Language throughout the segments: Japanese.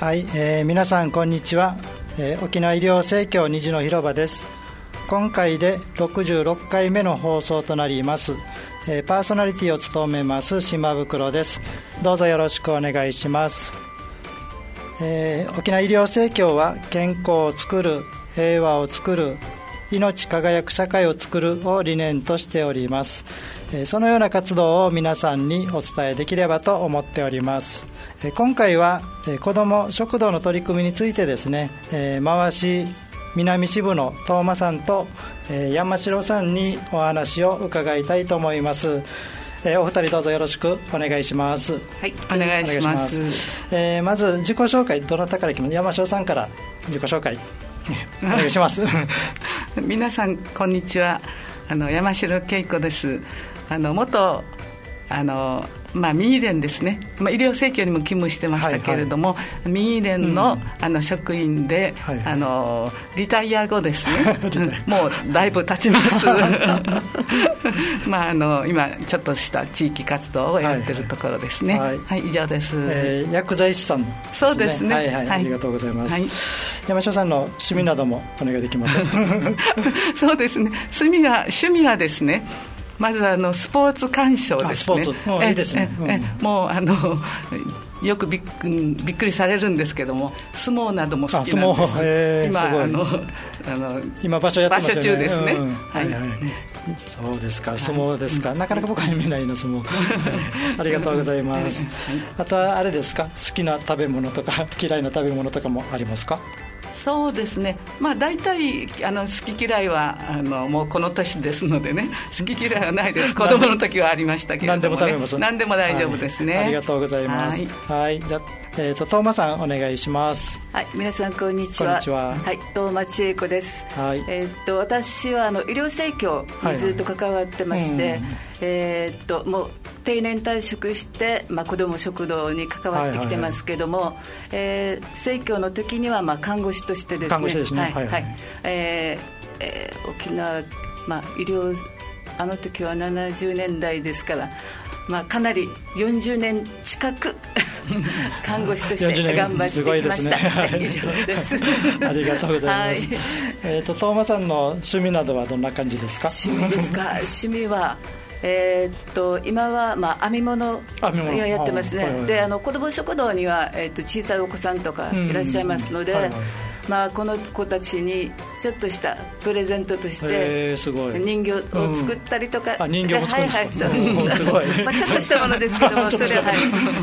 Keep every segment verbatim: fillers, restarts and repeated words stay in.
はい、えー、皆さんこんにちは、えー、沖縄医療生協虹の広場です。今回でろくじゅうろっかいめの放送となります。えー、パーソナリティを務めます島袋です。どうぞよろしくお願いします。えー、沖縄医療生協は健康をつくる、平和をつくる、命輝く社会をつくるを理念としております。えー、そのような活動を皆さんにお伝えできればと思っております。えー、今回は、えー、子ども食堂の取り組みについてですね、えー、回し南支部の東間さんと、えー、山城さんにお話を伺いたいと思います。えー、お二人どうぞよろしくお願いします。 はい、お願いします。 えー、まず自己紹介、どなたからいきます？山城さんから自己紹介お願いします皆さんこんにちは。あの山城恵子です。あの元あのまあ、民医連ですね、まあ、医療生協にも勤務してましたけれども、はいはい、民医連 の,、うん、あの職員で、はいはい、あのリタイア後ですねもうだいぶ経ちますまああの今ちょっとした地域活動をやってるところですね。はい、はいはい、以上です。 えー、薬剤師さんですね。 そうですね、 はいはいはい、ありがとうございます。はい、山城さんの趣味などもお願いできますか？ そうですね、趣味は趣味はですね、まずあのスポーツ鑑賞ですね。スポーツもういいですね。えええもうあのよくびっくびっくりされるんですけども、相撲なども好きなんです。えー、今あのあの今場所やってますよね。 場所中ですね。うん、 はいはい。そうですか、相撲ですか。はい、なかなか僕は見ないの相撲ありがとうございます。あとはあれですか、好きな食べ物とか嫌いな食べ物とかもありますか？ そうですね、まあ、大体あの好き嫌いはあのもうこの年ですのでね、好き嫌いはないです。子供の時はありましたけれども、ね、何でも食べます。 何でも大丈夫ですね。 はい、ありがとうございます。はい、はい、じゃあ、えーと、東間さんお願いします。 はい、皆さんこんにちは。 こんにちは。 はい、東間千恵子です。はい、えー、と私はあの医療生協にずっと関わってまして、はいはい、えー、ともう定年退職して、まあ、子ども食堂に関わってきてますけども、はいはいはい、えー、生協の時にはまあ看護師としてですね、 看護師ですね、 はいはいはい、えーえー、沖縄、まあ、医療あの時はななじゅうねんだいですから、まあ、かなりよんじゅうねん近く看護師として頑張ってきました。はい、以上ですありがとうございます。はい、えー、と東間さんの趣味などはどんな感じですか？ 趣味ですか趣味はえー、っと今は、まあ、編み物をやってますね。はいはい、であの子ども食堂には、えー、っと小さいお子さんとかいらっしゃいますので、はいはい、まあ、この子たちにちょっとしたプレゼントとして人形を作ったりとか、 うん、あ、人形も作るんですか？はいはい、 すごいまあ、ちょっとしたものですけどもそれ、はい、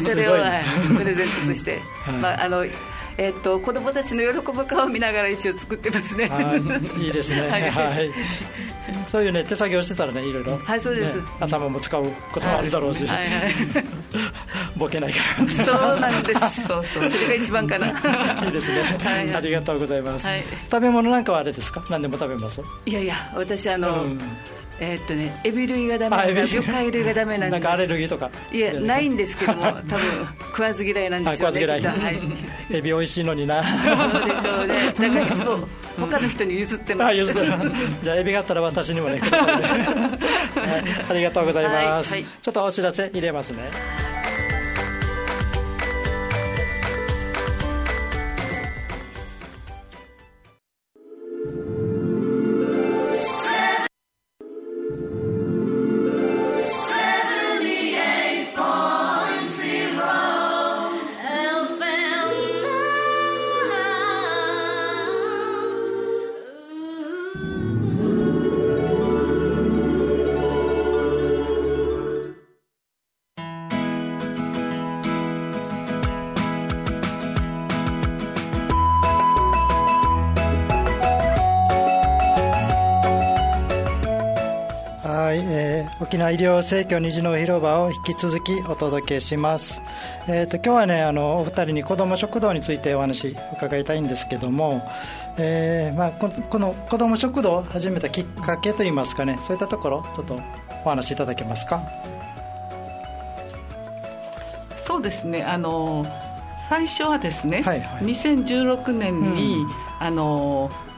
それを、はい、プレゼントとして、はい、まあ、あのえー、と子どもたちの喜ぶ顔を見ながら一応作ってますね。 いいですね、はいはい、そういう、ね、手作業してたらね、いろいろ、 はい、そうです、ね、 頭も使うこともあるだろうし、はいはいはい、ボケないからそうなんですそうそう、それが一番かな。 いいですね、はい、ありがとうございます。はい、食べ物なんかはあれですか？何でも食べます？ いやいや、私あの、うん、えーっとね、エビ類がダメなんです。魚介類がダメなんです。 なんかアレルギーとか？ いや、ないんですけども、多分食わず嫌いなんでしょうね。 食わず嫌い、はい、エビ美味しいのにな。 そうでしょうね。だからいつも他の人に譲ってます。あ、譲ってる。 じゃあエビがあったら私にもねくださいね。はい、ありがとうございます。はいはい、ちょっとお知らせ入れますね。沖縄医療生協虹の広場を引き続きお届けします。えー、と今日はね、あのお二人に子ども食堂についてお話伺いたいんですけども、えーまあ、こ, この子ども食堂を始めたきっかけといいますかね、そういったところちょっとお話いただけますか？ そうですね、あの最初はですね、はいはい、にせんじゅうろくねんに、うん、あの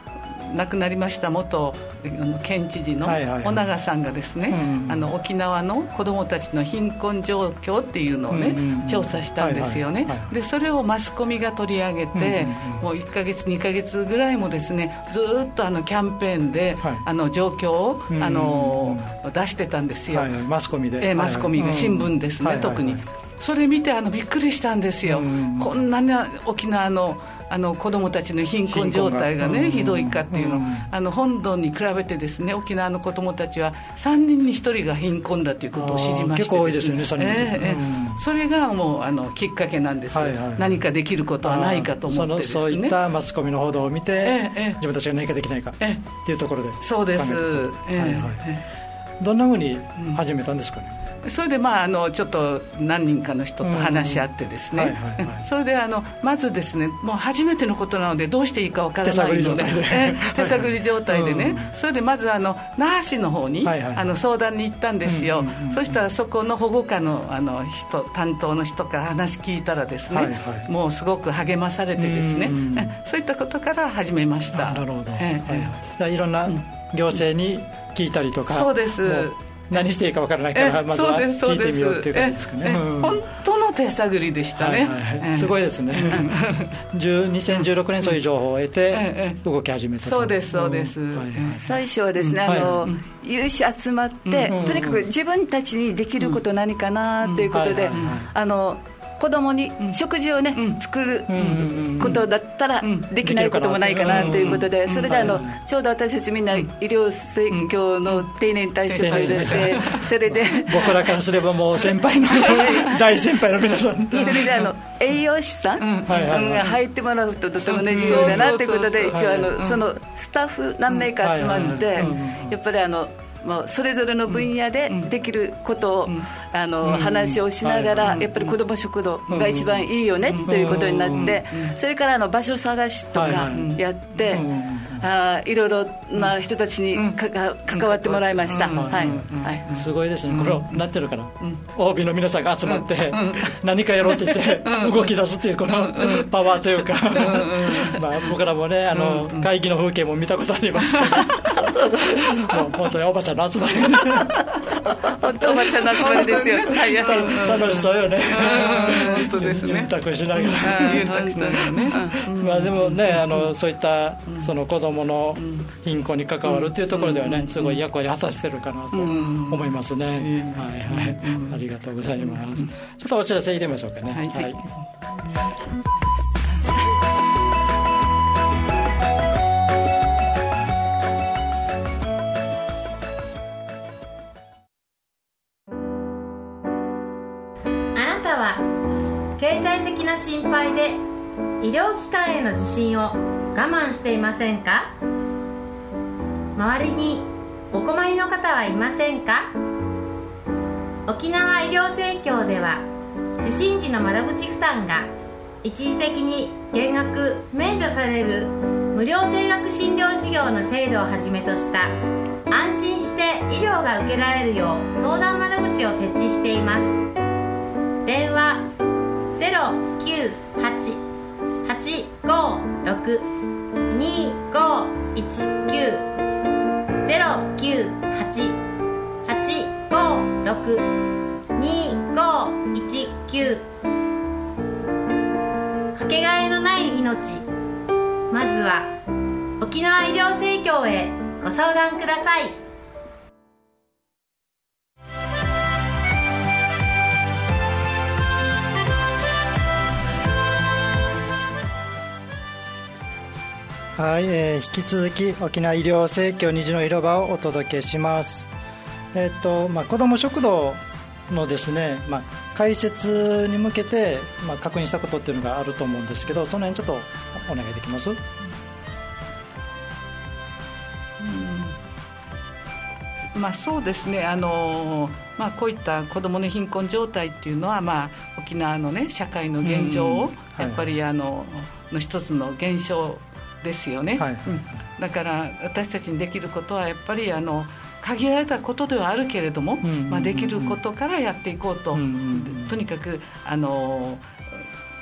亡くなりました元県知事の尾長さんがですね、あの沖縄の子どもたちの貧困状況っていうのをね、うんうん、調査したんですよね、はいはいはい、でそれをマスコミが取り上げて、うんうんうん、もういっかげつにかげつぐらいもですねずっとあのキャンペーンで、はい、あの状況を、うんうんうん、あの出してたんですよ、はいはい、 マスコミで、 えー、マスコミが、はいはい、新聞ですね、うん、特に、はいはいはい、それ見てあのびっくりしたんですよ、うん、こんなに沖縄のあの子どもたちの貧困状態がね、うん、ひどいかっていうの、うん、あの本土に比べてですね沖縄の子どもたちはさんにんにひとりが貧困だということを知りまして、 結構多いですよね、さんにん、えーえー、それがもうあのきっかけなんですよ、はいはい、何かできることはないかと思ってですね、 そのそういったマスコミの報道を見て、えーえー、自分たちが何かできないかっていうところで考えて、 そうです、えーはいはいえー、どんなふうに始めたんですかね。 それでまああのちょっと何人かの人と話し合ってですね、それであのまずですねもう初めてのことなのでどうしていいかわからないので手探り状態でね、それでまずあの那覇市の方に、はいはい、あの相談に行ったんですよ、うんうんうん、そしたらそこの保護課の、あの人担当の人から話聞いたらですね、はいはい、もうすごく励まされてですね、うんうん、そういったことから始めました。 なるほど、えーはいはい、いろんな行政に聞いたりとか、 そうです、 何していいか分からないからまずは聞いてみようっていう感じですかね。 本当の手探りでしたね、はいはい、 すごいですねにせんじゅうろくねんそういう情報を得て動き始めたと。 そうですそうです、うんはいはい、 最初はですね、あの、はい、有志集まって、うん、とにかく自分たちにできること何かなということで、あの子供に食事をね、うん、作ることだったらできないこともないかなということで、それであのちょうど私たちみんな医療生協の定年退職で、それで僕らからすればもう先輩の大先輩の皆さん、 それであの栄養士さんが入ってもらうととてもね重要だなということで、一応あのそのスタッフ何名か集まって、やっぱりあのもうそれぞれの分野でできることを、うん、あの、うん、話をしながら、うん、やっぱり子ども食堂が一番いいよね、うん、ということになって、うん、それからあの場所探しとかやって、はいはい、あいろいろな人たちにかか関わってもらいました、うんはいはい、 すごいですね、これなってるから、うん、オービー の皆さんが集まって、うん、何かやろうって言って動き出すっていうこのパワーというかまあ僕らもねあの会議の風景も見たことありますけどもう本当におばちゃんの集まり本当おばちゃんの集まりですよ、はい、 楽しそうよね、 本当ですね、 ゆったくしながらゆったくしながらねまあでもねあのそういったその子供の貧困に関わるっていうところではねすごい役割果たしてるかなと思いますね、はいはい、ありがとうございます。ちょっとお知らせ入れましょうかね。はい、はい経済的な心配で医療機関への受診を我慢していませんか？周りにお困りの方はいませんか？沖縄医療生協では受診時の窓口負担が一時的に減額免除される無料定額診療事業の制度をはじめとした安心して医療が受けられるよう相談窓口を設置しています。電話ゼロきゅうはち はちごろく にごいちきゅう ゼロきゅうはち はちごろく にごいちきゅう かけがえのない命、まずは沖縄医療生協へご相談ください。 はい、えー、引き続き沖縄医療生協虹の広場をお届けします。えっとまあ、子ども食堂のですね、まあ、開設に向けて、まあ、確認したことっていうのがあると思うんですけど、その辺ちょっとお願いできます？ うん、まあ、そうですね、あの、まあ、こういった子どもの貧困状態っていうのは、まあ、沖縄の、ね、社会の現状をやっぱり、あのの一つの現象ですよね、はいはいはい、うん、だから私たちにできることはやっぱりあの限られたことではあるけれども、うんうんうんうん、まあ、できることからやっていこうと、うんうんうん、とにかくあの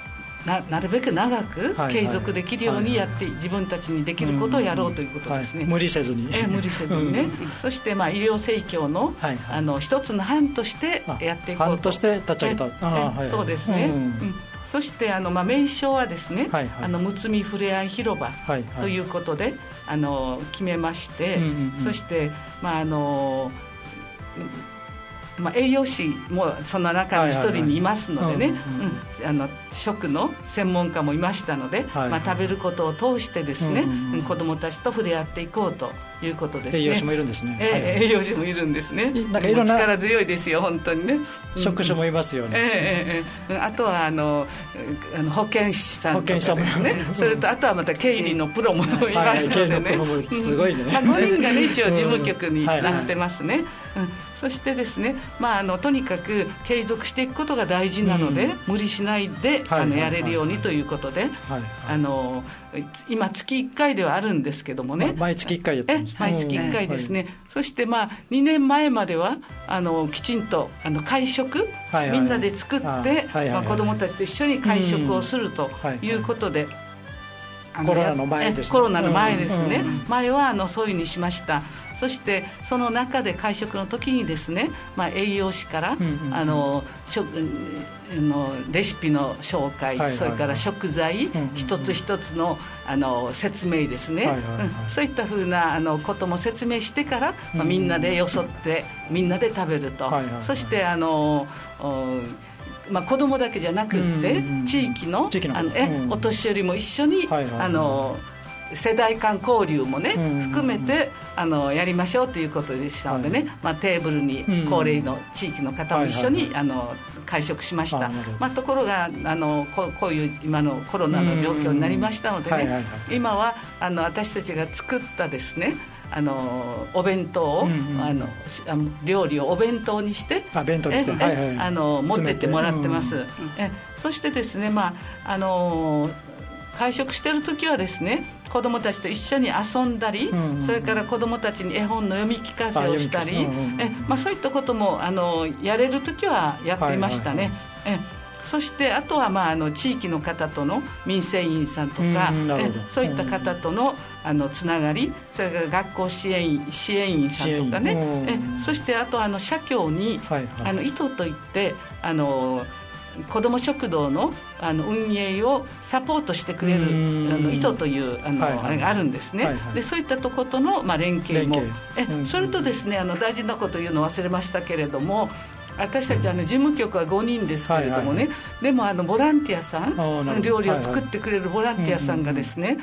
な, なるべく長く継続できるようにやって、はいはい、自分たちにできることをやろうということですね、 はい、無理せずに、 え無理せずにね、うん、そしてまあ医療盛況 の,、はいはい、あの一つの班としてやっていこうと、 班として立ち上げた、 あ、はいはい、そうですね、うんうん、そしてあの、まあ、名称はですね、はいはい、あのむつみふれあい広場ということで、はいはい、あの決めまして、うんうんうん、そして、まああのまあ、栄養士もその中の一人にいますのでね、食の専門家もいましたので、はいはい、まあ、食べることを通してですね、うんうん、子どもたちと触れ合っていこうということですね。 栄養士もいるんですね、 えーはいはい、栄養士もいるんですね。なんかいろんな力強いですよ本当にね。 職種もいますよね、 えーえー、あとはあのあの保健師さんとかですね、それとあとはまた経理のプロもいますのでね、 すごいね、 まあ、ごにんがね一応事務局になってますね、うん、はいはい、うん、そしてですね、まあ、あのとにかく継続していくことが大事なので、うん、無理しないで、はい、あのやれるようにということで、はいはい、あの今月いっかいではあるんですけどもね、まあ、 毎月いっかいやってます、 え毎月いっかいですね、はい、そしてまあにねんまえまではあのきちんとあの会食、はいはい、みんなで作って、はいはいはい、まあ、子どもたちと一緒に会食をするということで、うん、はいはい、コロナの前ですね、 コロナの前ですね、うんうん、前はあのそういうふうにしました。そしてその中で会食の時にですね、まあ、栄養士から、うんうん、あの食のレシピの紹介、はいはいはい、それから食材、うんうんうん、一つ一つ の, あの説明ですね、はいはいはい、うん、そういったふうなあのことも説明してから、まあ、みんなでよそってみんなで食べると、はいはいはい、そしてあのまあ、子供だけじゃなくって、うんうん、地域 の, 地域のあのえ、うん、お年寄りも一緒に、はいはいはい、あの世代間交流もね、うんうんうん、含めてあのやりましょうということでしたのでね、はい、まあ、テーブルに高齢の地域の方も一緒に、はいはいはい、あの会食しました。まあ、ところがあの こ, こういう今のコロナの状況になりましたのでね、はいはいはい、今はあの私たちが作ったですね、あのお弁当を、うんうん、あの料理をお弁当にしてあ弁当にして、 え、はいはい、あの持ってってもらってます、うんうん、えそしてですね、まああの会食してる時はですね、子どもたちと一緒に遊んだり、うんうん、それから子どもたちに絵本の読み聞かせをしたり、うんうん、え、まあ、そういったこともあのやれる時はやっていましたね、はいはいはい、えそしてあとは、まあ、あの地域の方との民生委員さんとか、うん、えそういった方との、あのつながり、それから学校支援員、支援員さんとかね、えそしてあとあの社協に、はいはい、あの糸といってあの子ども食堂 の, あの運営をサポートしてくれるあの糸というあの、はいはい、あれがあるんですね、はいはい、でそういったとことの、まあ、連携も連携、えそれとですね、あの大事なこと言うの忘れましたけれども、私たちあの事務局はごにんですけれどもね、はいはいはい、でもあのボランティアさん、料理を作ってくれるボランティアさんがですね、はいはい、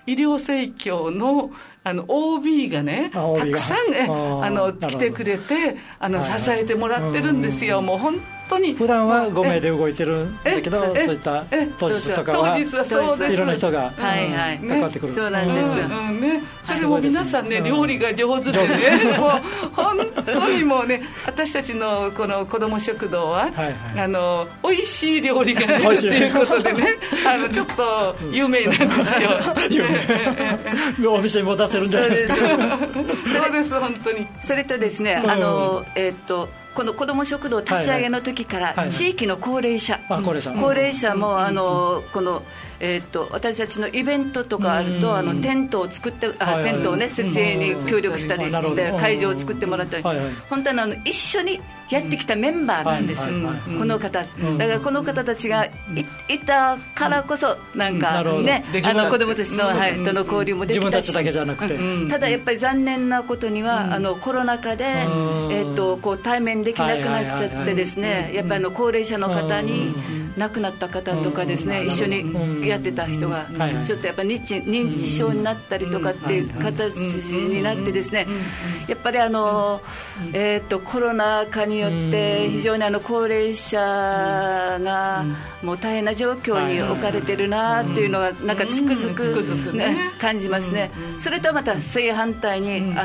医療盛況 の, あの オービー がねたくさんえあの来てくれてあの、はいはい、支えてもらってるんですよ、もう本当に普段はご名で動いてるんだけど、そういった当日とかはそうです、 いろんな人が関わってくる、 そうなんです、 うんうんね、それも皆さんね、料理が上手でね、もう本当にもうね、私たちのこの子ども食堂は、はいはい、あの美味しい料理が出るっていうことでねあのちょっと有名なんですよお店にも出せるんじゃないですかそうです、本当に。 それとですね、あの、えー、っとこの子ども食堂立ち上げの時から地域の高齢者、 高齢者、 高齢者もあのこのえー、と私たちのイベントとかあるとあのテントを作ってあテントをね設営に協力したりして会場を作ってもらったり、本当はあの一緒にやってきたメンバーなんです、この方だからこの方たちが い, いたからこそなんかね、あの子どもたちの、はい、との交流もできたし、 自分たちだけじゃなくて、 ただやっぱり残念なことにはあのコロナ禍で、えー、とこう対面できなくなっちゃってですね、やっぱりあの高齢者の方に亡くなった方とかですね、一緒にやってた人がちょっとやっぱり認知症になったりとかっていう形になってですね、やっぱりあの、えー、とコロナ禍によって非常にあの高齢者がもう大変な状況に置かれてるなっていうのがなんかつくづく、ね、感じますね。それとまた正反対にあの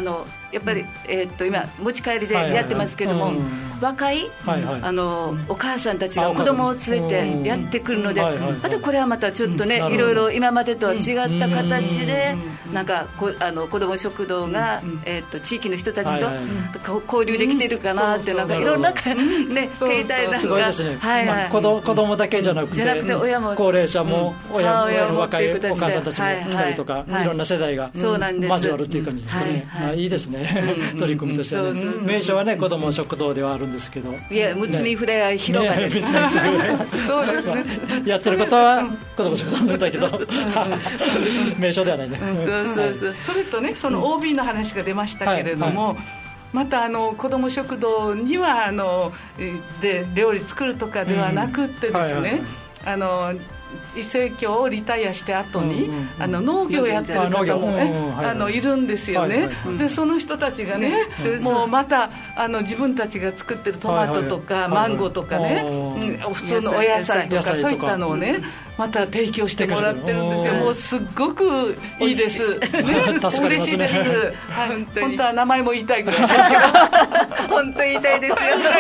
やっぱり、えー、っと今持ち帰りでやってますけども、はいはいはい、若い、はいはい、あのお母さんたちが子供を連れてやってくるので、またこれはまたちょっとね、いろいろ今までとは違った形で、なんかこあの子ども食堂が、えー、っと地域の人たちと、はいはい、交流できてるかなって、なんかいろんな、ね、携帯なんかすごいですね、はいはい、まあ、子ど子供だけじゃなくて、親も高齢者も、うん、親, 親の若いお母さんたちも来たりとか、はいはい、いろんな世代が交わるっていう感じですかね、はいはい、あ、いいですね、うん、取り組みとしてはね、そうそうそう、名称はね子ども食堂ではあるんですけど、 いや、むつみふれあい広場です、ね、 そうですね、 やってることは子ども食堂なんだけど名称ではないね、 うん、そうそうそう、はい、それとね、その オービー の話が出ましたけれども、はいはい、またあの子ども食堂にはあので料理作るとかではなくってですね、あの伊勢郷をリタイアして後に、うんうんうん、あの農業をやってる方もね、あのいるんですよね、はいはいはい、でその人たちがね、ね、もうまたあの自分たちが作ってるトマトとか、はいはい、マンゴーとかね、はいはい、普通のお野菜とかそういったのをね、また提供してもらってるんですよ。もうすっごくいいです、ね、嬉しいです、はい、本当に本当は名前も言いたいぐらいですけど本当に言いたいですよ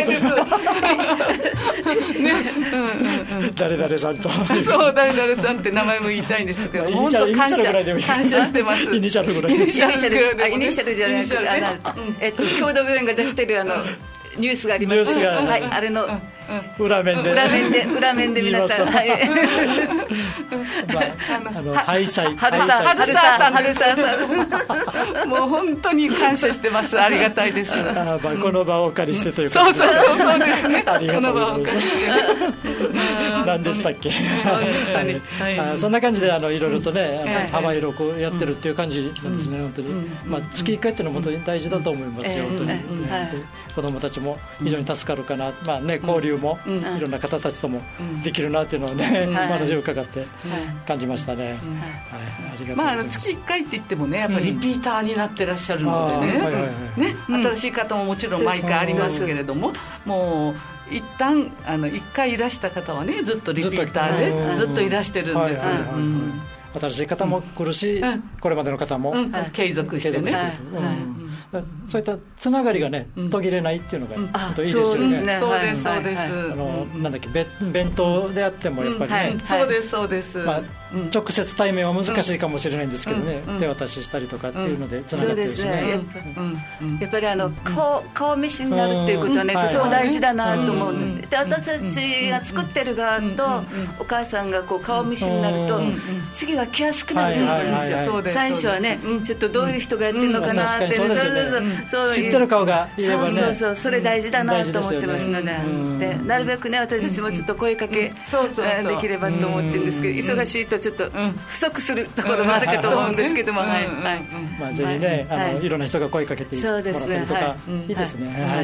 ね、うんうん、 誰々さんとそう誰々さんって名前も言いたいんですけど、本当感謝感謝してます。 イニシャルぐらい、 イニシャル、ね、イニシャルじゃなくて、あの、えっと、共同病院が出してるあのニュースがあります、はい、あれの裏面で裏面で裏面で皆さん、はい、 まあ、あのハイサイ春さん春さん春さんもう本当に感謝してます。ありがたいです。 あ、まあ、この場をお借りしてというか、そうそうそうそうですね。 ありがとうございます。何でしたっけ。はいはい、あ、そんな感じであのいろいろとね、あの幅広くやってるっていう感じなんですね、本当に。まあ、月いっかいっていうのは本当に大事だと思いますよ、本当に。子どもたちも非常に助かるかな、まあね、交流もいろんな方たちともできるなっていうのをね、お話を伺って感じましたね。 まあ月いっかいって言ってもね、やっぱりリピーターになってらっしゃるのでね、ね、新しい方ももちろん毎回ありますけれども、もう一旦あのいっかいいらした方はね、ずっとリピーターでずっといらしてるんです。 新しい方も来るし、うん、これまでの方も、 うん、継続してね、 そういったつながりがね、途切れないっていうのが、うん、本当いいですよね。 そうですそうです。 あのなんだっけ、弁当であってもやっぱりね、 うん、はい、そうですそうです。まあ、 直接対面は難しいかもしれないんですけどね、うん、手渡ししたりとかっていうのでつながってるしね。 やっぱりあの顔顔見知りになるっていうことはね、とても大事だなと思う。で、私たちが作ってる側とお母さんがこう顔見知りになると、次は来やすくなると思うんですよ。最初はね、ちょっとどういう人がやってるのかなって、 知ってる顔がいればね、 そうそうそう、それ大事だなと思ってますので、でなるべくね、私たちもちょっと声かけできればと思ってるんですけど、忙しいとちょっと不足するところもあるかと思うんですけども、はい、 まあぜひね、あのいろんな人が声かけてもらったりとか、いいですね。はい、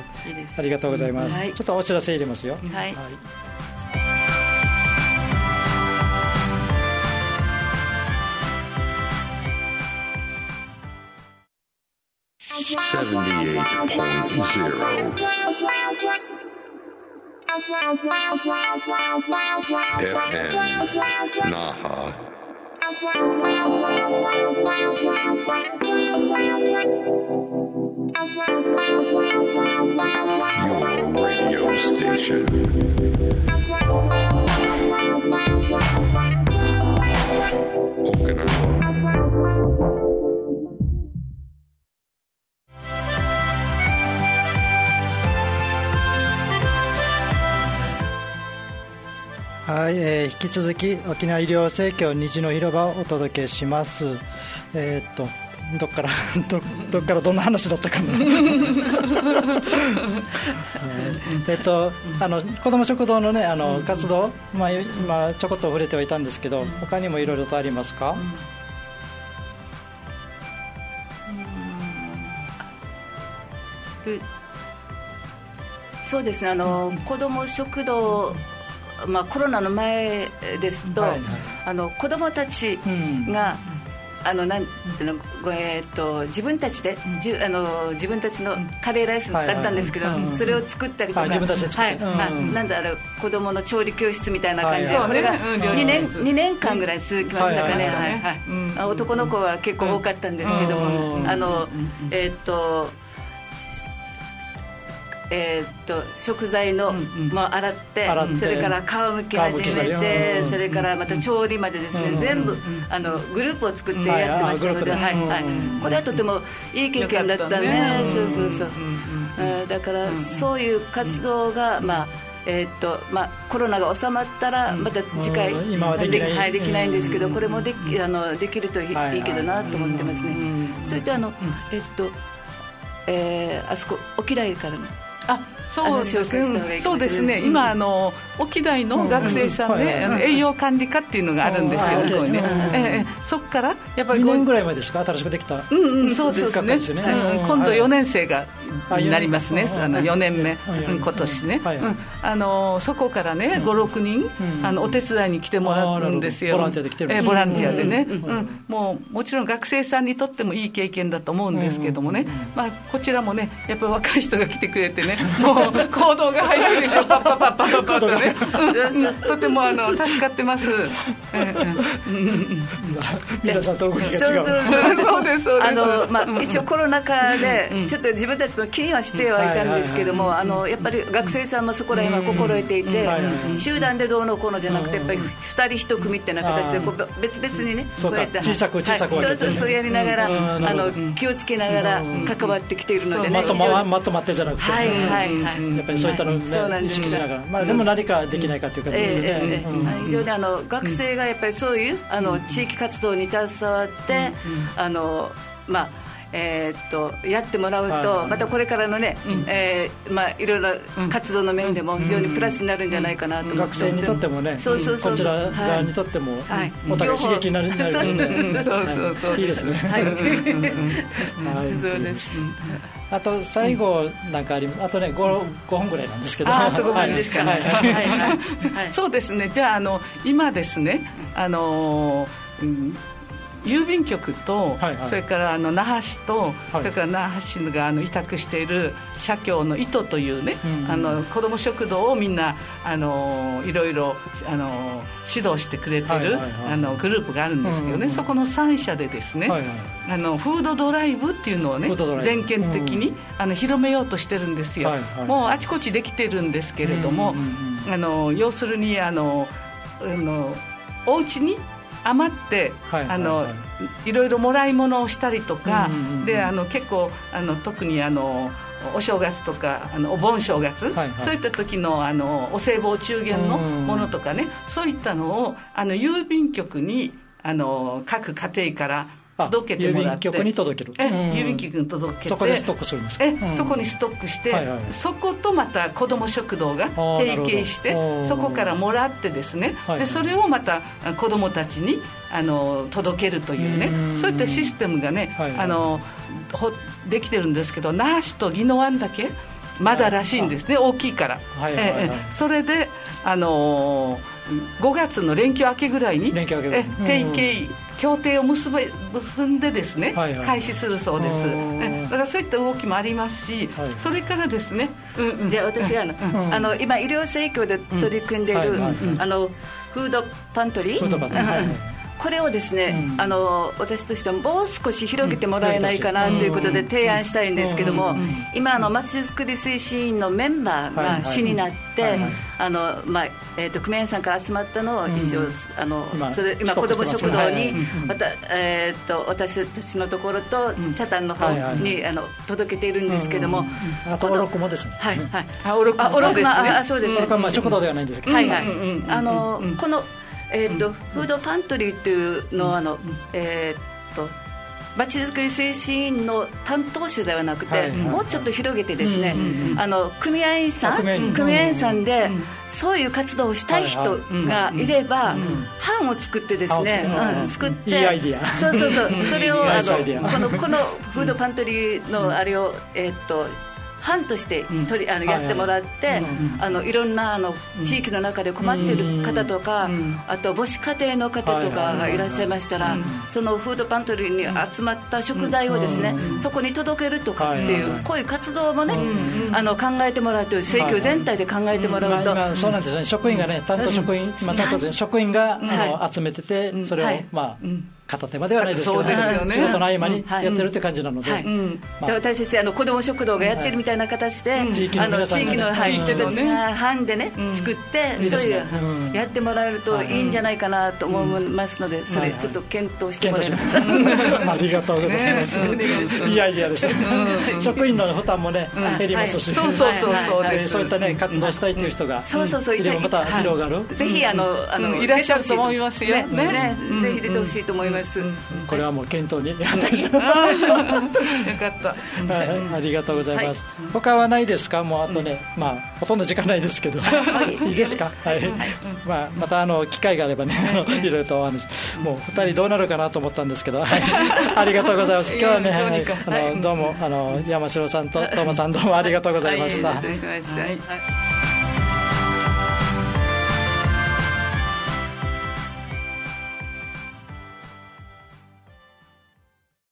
ありがとうございます。ちょっとお知らせ入れますよ。はい。 seventy-eight point zero F M Naha. Your radio station. Okinawa. はい、えー、引き続き沖縄医療生協虹の広場をお届けします。えー、っとどっからど, どっからどんな話だったかなえっとあの子ども食堂のね、あの活動、まあ、今ちょこっと触れてはいたんですけど、他にもいろいろとありますか？ うん、そうですね、あの子ども食堂、まあ、コロナの前ですと、はいはい、あの子どもたちがあのなんていうの、えー、と自分たちで、うん、じあの自分たちのカレーライスだったんですけど、はいはい、それを作ったりとか、 自分たちで作って、 はい、うん、なんだろう、子供の調理教室みたいな感じで、はい、これがにねん、にねんかんぐらい続きましたかね、はいはいはい、男の子は結構多かったんですけども、うん、あのえっ、ー、とえー、と食材の、うんうん、もう洗って、洗ってそれから皮むき始めて、それからまた調理までですね、うん、全部あのグループを作ってやってましたので、はいはい、これはとてもいい経験だったね、ね、そうそうそう、うんうん、だからそういう活動が、まあえーとまあ、コロナが収まったらまた次回、うん、今はできない、はい、できないんですけど、これもでき、あのできるといい、はいはい、いいけどなと思ってますね、うん、それとあの、えっとえー、あそこ沖大からね、 あ、そうですね、うん、そうですね、うん、今あの沖大の学生さんで、うんうん、栄養管理科っていうのがあるんですよ、向こうにね、うん、えー、そこからやっぱりにねんぐらい前ですか、新しくできた、 うんうん、そうですね、ですね、うん、今度よねん生がになりますね、あのよねんめ、うん、今年ね、はいはい、うん、あのそこからね、ご、ろくにん、うん、あのお手伝いに来てもらうんですよ、 ボランティアで来てるんです、 えー、ボランティアでね、うんうんうん、もうもちろん学生さんにとってもいい経験だと思うんですけどもね、うんうんうん、まあ、こちらもね、やっぱり若い人が来てくれてね、もう行動が早いですよ、パッパッパッパッパッとね、うんうん、とてもあの助かってます、えーうん、 皆さんと動きが違う、 そうそうそうそうです、そうです、 あの、まあ、一応コロナ禍でちょっと自分たちも気にはしてはいたんですけども、あのやっぱり学生さんもそこら辺は心得ていて、集団でどうのこうのじゃなくて、やっぱりふたりひと組っていうような形でこう別々にね、 こうやって小さく小さく分けて、 そうそうそうやりながら、あの気をつけながら関わってきているのでね、 まとままとまってじゃなくて、 はいはいはい、 やっぱりそういったのを、ね、意識しながら、まあ、でも何かできないかという形ですよね、えーえーうん、非常にあの学生がやっぱりそういうあの地域活動に携わって、あのまあえー、っとやってもらうと、はいはいはい、またこれからのね、うん、えーまあ、いろいろ活動の面でも非常にプラスになるんじゃないかなと思って、 学生にとってもね、 そうそうそう、 こちら側にとっても、はい、お互い刺激になるんですね、 そうそうそう、 いいですね、はい、 そうです、 あと最後なんかあり、あとね 5, ごほんぐらいなんですけど、 あ、そこまでですか、はいはいはいはい、そうですね、じゃあ、あの今ですね、あのーうん郵便局と、はいはい、それからあの那覇市と、はい、それから那覇市があの委託している社協の糸というね、うんうん、あの子ども食堂をみんなあのいろいろあの指導してくれてる、はいはいはい、あのグループがあるんですけどね、うんうん、そこのさん社でですね、はいはい、あのフードドライブっていうのをね全県的に、うん、あの広めようとしてるんですよ、はいはい、もうあちこちできてるんですけれども、うんうんうん、あの要するにあのあのお家に余って、はいはいはい、あのいろいろもらい物をしたりとか、うんうんうん、であの結構あの特にあのお正月とかあのお盆正月、はいはい、そういった時 の, あのお歳暮お中元のものとかね、そういったのをあの郵便局にあの各家庭から届けてもらって、 郵便局に届ける、 え、うん、郵便局に届けて、 そこでストックするんですか、 え、うん、そこにストックして、はいはい、そことまた子ども食堂が提携してそこからもらってですね、はいはい、でそれをまた子どもたちにあの届けるというね、うそういったシステムがね、はいはい、あのできてるんですけど、那覇市と宜野湾だけまだらしいんですね、大きいから、はいはいはいはい、えそれであのごがつの連休明けぐらいに連休明けぐらいにえ提携協定を結べ結んでですね、はいはい、開始するそうです。えだからそういった動きもありますし、はい、それからですね、 うんうん、で私あの、うん、あの今医療生協で取り組んでいる、うんはいはいはい、あのフードパントリー、フードパントリー、はいはい、これをですね、うん、あの私としてはもう少し広げてもらえないかなということで提案したいんですけども、今あのまちづくり推進員のメンバーが市になって、はいはい、あのまあえーと組合員さんから集まったのを一応、うん、あの今それ今子ども食堂にまた、えー、と私たちのところと北谷の方に、はいはい、あの届けているんですけども、 あとおろくもですね、 はいはい、 あおろくもそうですね、 あそうですね、 まあ食堂ではないんですけど、 はいはい、あのこのえー、とうん、フードパントリーというのはあの、うん、えー、とまちづくり推進員の担当者ではなくて、はいはい、もうちょっと広げてですね、うんうん、あの組合員さん組合員、組合員さんで、うん、そういう活動をしたい人がいれば、うんうん、班を作ってですね、うん、作って、 いいアイディア、 そうそうそう、それをあのこのこのフードパントリーのあれを、えー、と班として取りあのやってもらって、あのいろんなあの地域の中で困っている方とか、あと母子家庭の方とかがいらっしゃいましたら、そのフードパントリーに集まった食材をですね、そこに届けるとかっていう、こういう活動もね、あの考えてもらうと、生協全体で考えてもらうと、 今そうなんですね、職員がね、担当職員、今担当職員が、あの集めてて、それを、まあ片手間ではないですけど、ね、仕事の合間にやってるって感じなので、はいはい、 まあ、私たちあの子ども食堂がやってるみたいな形で、はい、地域の皆さんが、ね、あの地域の人たちが班でね、うん、作って、うん、そういう、うん、やってもらえるといいんじゃないかなと思いますので、うん、それちょっと検討してもらえる、 はいはい、ありがとうございます、ね、いいアイディアです、うん、職員の負担もね、うん、減りますし、 はい、そうそうそうそう、 そういったね活動したいという人が、 そうそうそう、 いればまた広がる、はい、 ぜひあの、あの、うん、 いらっしゃると思いますよね、 ねね、うん、ぜひ出てほしいと思います、うんうん、 これはもう検討によかった、はい、ありがとうございます、はい、他はないですか？もうあとね、うん、まあほとんど時間ないですけどいいですか？はい、まあ、またあの機会があればね、いろいろとお話、もうふたりどうなるかなと思ったんですけど、はい、ありがとうございます。今日はね、はい、あのどうもあの山城さんと東間さん、どうもありがとうございました。 はい、失礼しました。はい。